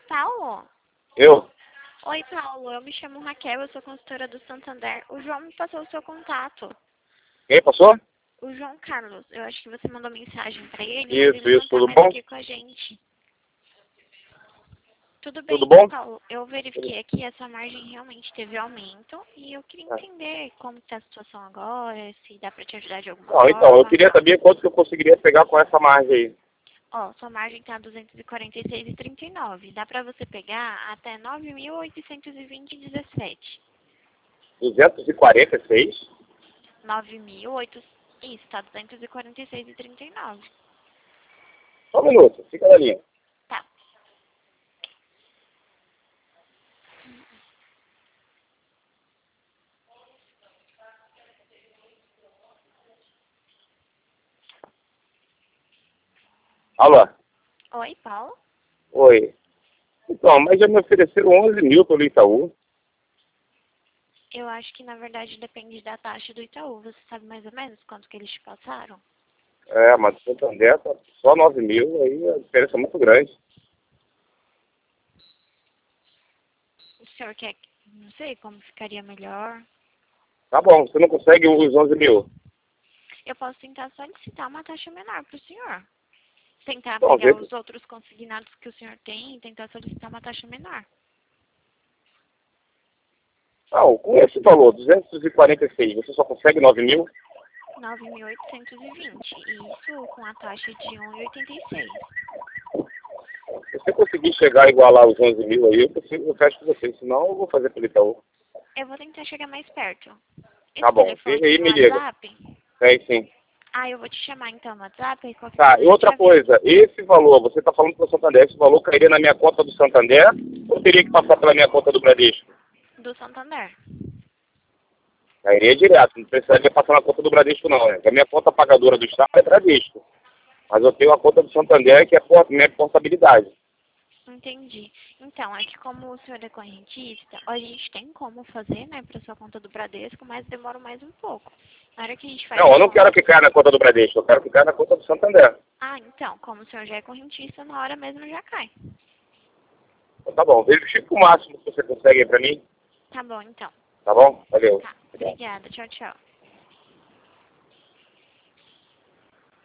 Paulo? Eu? Oi, Paulo. Eu me chamo Raquel, eu sou consultora do Santander. O João me passou o seu contato. Quem passou? O João Carlos. Eu acho que você mandou mensagem pra ele, mas Isso, ele não tá tudo mais bom? aqui com a gente. Tudo Tudo bem, bom? Paulo. Eu verifiquei aqui, essa margem realmente teve aumento e eu queria entender como está a situação agora, se dá pra te ajudar de alguma Não, então, eu forma. queria saber quanto que eu conseguiria pegar com essa margem aí. Ó, sua margem tá 246,39. Dá pra você pegar até 9.820,17. 246? 9.800. Isso, tá 246,39. Só um minuto, fica na linha. Tá. Alô? Oi, Paulo? Oi. Então, mas já me ofereceram 11 mil pelo Itaú. Eu acho que na verdade depende da taxa do Itaú. Você sabe mais ou menos quanto que eles te passaram? É, mas o Santander tá só 9 mil, aí a diferença é muito grande. O senhor quer. Não sei como ficaria melhor. Tá bom, você não consegue os 11 mil? Eu posso tentar solicitar uma taxa menor pro senhor. Tentar Então, pegar vê. os outros consignados que o senhor tem e tentar solicitar uma taxa menor. Não, com esse valor, 246, você só consegue 9 mil? 9.820. Isso com a taxa de 1,86. Se você conseguir chegar a igualar os 11 mil aí, eu fecho com você, senão eu vou fazer pelo Itaú. Eu vou tentar chegar mais perto. Tá Esse bom, telefone e aí tem me liga. WhatsApp? É, sim. Ah, eu vou te chamar então no WhatsApp e qualquer Tá, coisa e eu te outra aviso. coisa, esse valor, você está falando para o Santander, esse valor cairia na minha conta do Santander ou teria que passar pela minha conta do Bradesco? Do Santander. Cairia direto, não precisaria passar na conta do Bradesco não, né? Porque a minha conta pagadora do Estado é Bradesco. Mas eu tenho a conta do Santander que é por minha portabilidade. Entendi. Então, é que como o senhor é correntista, a gente tem como fazer, né, para sua conta do Bradesco, mas demora mais um pouco. Na hora que a gente faz Não, a eu não quero conta... que caia na conta do Bradesco, eu quero que caia na conta do Santander. Ah, então, como o senhor já é correntista, na hora mesmo já cai. Então, tá bom, verifica o máximo que você consegue aí para mim, Tá bom, então. tá bom? Valeu. Tá. Obrigado. Obrigada. Tchau, tchau.